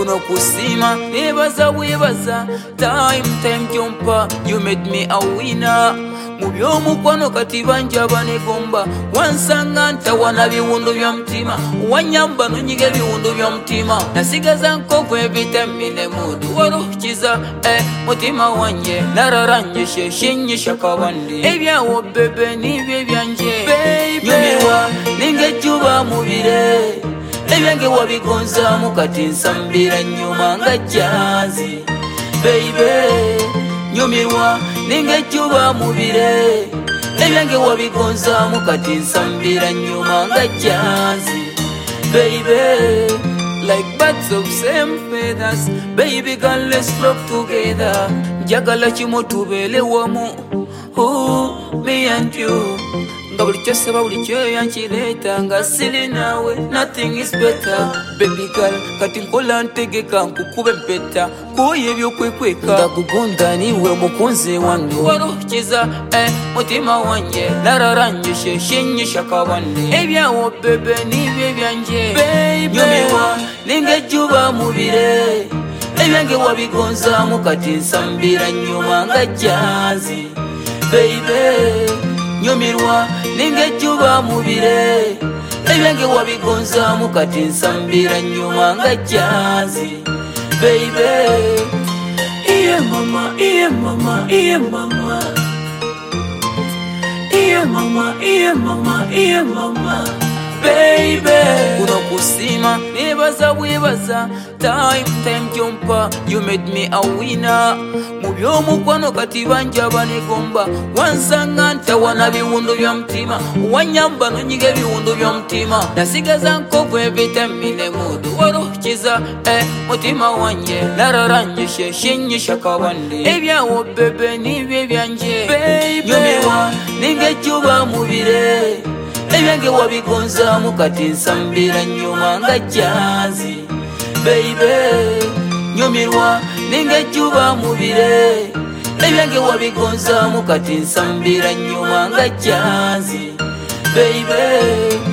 kuno kusima nebaza webaza time jumpa you made me a winner mubyomukwano kati banja banegomba wansanga ntawana biwundu bya mutima wanyamba nonyiga biwundu bya mutima nasigaza nkoko evitamine mudu warukiza mutima wanje nararanye sheshinyisha kabandi ebyawo bebe nibye byanje nyumirwa ningejuba mubire ebyange wabigonza mukati nsambira nyuma nga jazi baby nyumirwa ningejuba mubire ebyange wabigonza mukati nsambira nyuma nga jazi baby like birds of same feathers baby girl let's flock together njagala kimo tubele wamu me and you buli kyosaba buli kyoyankireta nga siri nawe nothing is better baby girl kati nkola ntegeka nkukube mpeta kuoye ebyokwekweka ndakugunda niwe mukunzi wange warukiza mutima wanje nararanye sheshinyisha kabandi ebyawo bebe nibye byanje nyumirwa ningejuba mubire ebyange wabigonza mukati nsambira nyuma nga jazi baby nyumirwa ningejuba mubire ebyange wabigonza mukati nsambira nyuma nga jazi baby iye mama iye mama iye mama iye mama iye mama iye mama baby kuno kusima nebaza webaza time jumpa you made me a winner mubyomukwano kati banja banegomba wansanga ntawana biwundu bya mutima wanyamba nonyiga ebiwundu bya mutima nasigaza nkoko evitamine mudu warukiza mutima wanje nararanye sheshinyisha kabandi ebyawo bebe nibye byanje nyumirwa ningejuba mubire ebyange wabigonza mukati nsambira nyuma nga jazi baby nyumirwa ningejuba mubire ebyange wabigonza mukati nsambira nyuma nga jazi baby